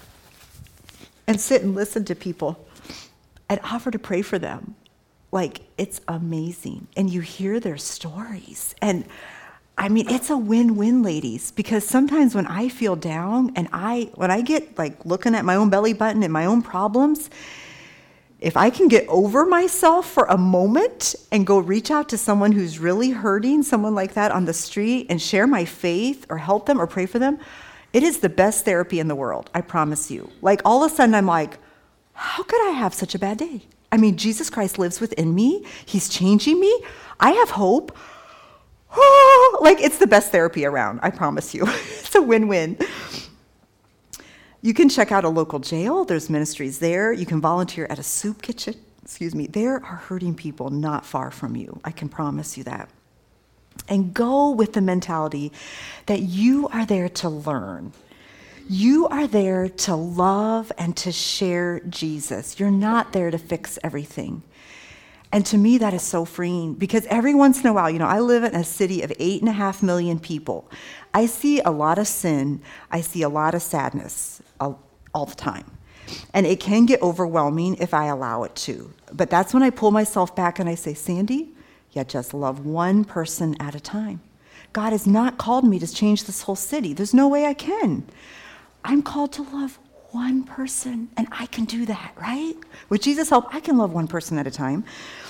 and sit and listen to people and offer to pray for them. Like, it's amazing. And you hear their stories. And I mean, it's a win-win, ladies, because sometimes when I feel down and I, when I get like looking at my own belly button and my own problems, if I can get over myself for a moment and go reach out to someone who's really hurting, someone like that on the street, and share my faith or help them or pray for them, it is the best therapy in the world, I promise you. Like, all of a sudden I'm like, how could I have such a bad day? I mean, Jesus Christ lives within me. He's changing me. I have hope. Oh, like, it's the best therapy around, I promise you. It's a win-win. You can check out a local jail. There's ministries there. You can volunteer at a soup kitchen. Excuse me. There are hurting people not far from you. I can promise you that. And go with the mentality that you are there to learn. You are there to love and to share Jesus. You're not there to fix everything. And to me, that is so freeing, because every once in a while, you know, I live in a city of eight and a half million people. I see a lot of sin. I see a lot of sadness all, all the time. And it can get overwhelming if I allow it to. But that's when I pull myself back and I say, Sandy, you just love one person at a time. God has not called me to change this whole city. There's no way I can. I'm called to love one person, and I can do that, right? With Jesus' help, I can love one person at a time.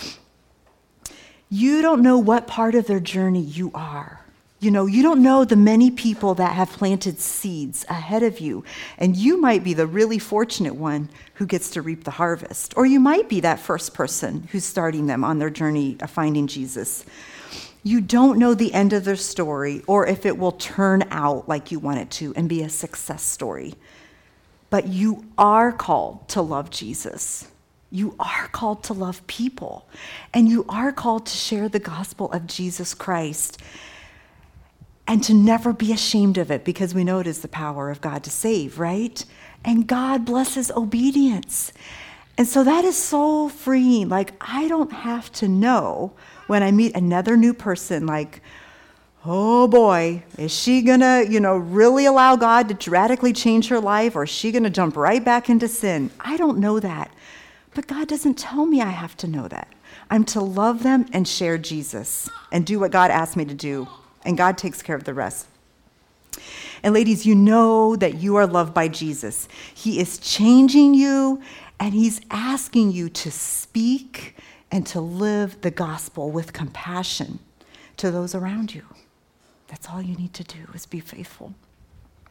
You don't know what part of their journey you are. You know, you don't know the many people that have planted seeds ahead of you, and you might be the really fortunate one who gets to reap the harvest, or you might be that first person who's starting them on their journey of finding Jesus. You don't know the end of their story or if it will turn out like you want it to and be a success story. But you are called to love Jesus. You are called to love people. And you are called to share the gospel of Jesus Christ and to never be ashamed of it, because we know it is the power of God to save, right? And God blesses obedience. And so that is so freeing. Like, I don't have to know when I meet another new person, like, oh boy, is she gonna, you know, really allow God to radically change her life, or is she gonna jump right back into sin? I don't know that. But God doesn't tell me I have to know that. I'm to love them and share Jesus and do what God asked me to do. And God takes care of the rest. And ladies, you know that you are loved by Jesus. He is changing you, and he's asking you to speak and to live the gospel with compassion to those around you. That's all you need to do, is be faithful.